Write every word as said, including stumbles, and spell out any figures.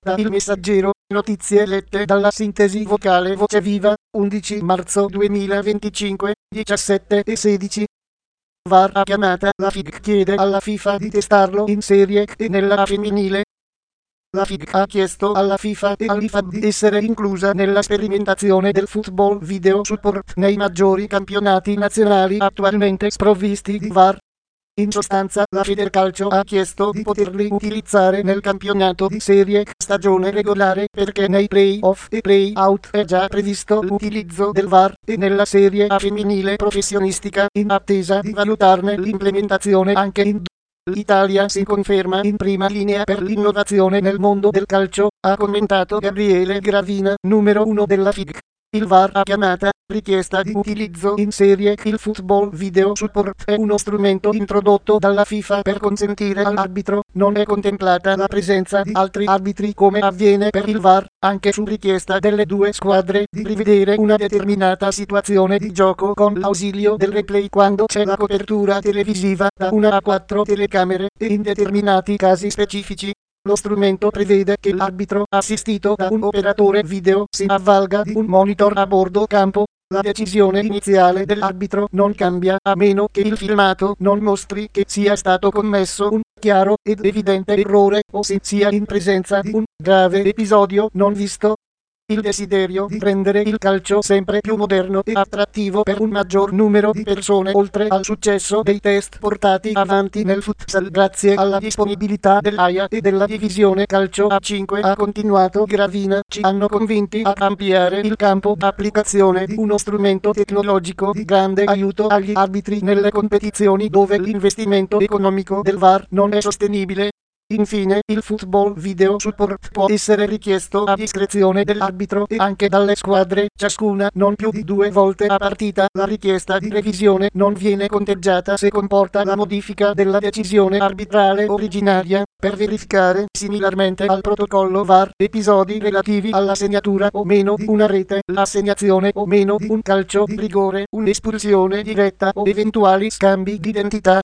Da Il Messaggero, notizie lette dalla sintesi vocale Voce Viva, undici marzo duemilaventicinque, diciassette e sedici. V A R a chiamata, la F I G chiede alla FIFA di testarlo in Serie A e nella A femminile. La F I G ha chiesto alla FIFA e all'I F A B di essere inclusa nella sperimentazione del football video support nei maggiori campionati nazionali attualmente sprovvisti di V A R. In sostanza, la Federcalcio ha chiesto di poterli utilizzare nel campionato di Serie A stagione regolare perché nei play-off e play-out è già previsto l'utilizzo del V A R e nella Serie A femminile professionistica in attesa di valutarne l'implementazione anche in L'Italia si conferma in prima linea per l'innovazione nel mondo del calcio, ha commentato Gabriele Gravina, numero uno della F I G. Il V A R a chiamata, richiesta di utilizzo in Serie A. Il football video support è uno strumento introdotto dalla FIFA per consentire all'arbitro, non è contemplata la presenza di altri arbitri come avviene per il V A R, anche su richiesta delle due squadre, di rivedere una determinata situazione di gioco con l'ausilio del replay quando c'è la copertura televisiva da una a quattro telecamere e in determinati casi specifici. Lo strumento prevede che l'arbitro, assistito da un operatore video, si avvalga di un monitor a bordo campo. La decisione iniziale dell'arbitro non cambia a meno che il filmato non mostri che sia stato commesso un chiaro ed evidente errore o si sia in presenza di un grave episodio non visto. Il desiderio di rendere il calcio sempre più moderno e attrattivo per un maggior numero di persone, oltre al successo dei test portati avanti nel futsal grazie alla disponibilità dell'A I A e della divisione calcio A cinque, ha continuato Gravina, ci hanno convinti a ampliare il campo d'applicazione di uno strumento tecnologico di grande aiuto agli arbitri nelle competizioni dove l'investimento economico del V A R non è sostenibile. Infine, il football video support può essere richiesto a discrezione dell'arbitro e anche dalle squadre, ciascuna non più di due volte a partita. La richiesta di revisione non viene conteggiata se comporta la modifica della decisione arbitrale originaria. Per verificare, similarmente al protocollo V A R, episodi relativi alla segnatura o meno di una rete, l'assegnazione o meno di un calcio di rigore, un'espulsione diretta o eventuali scambi di identità.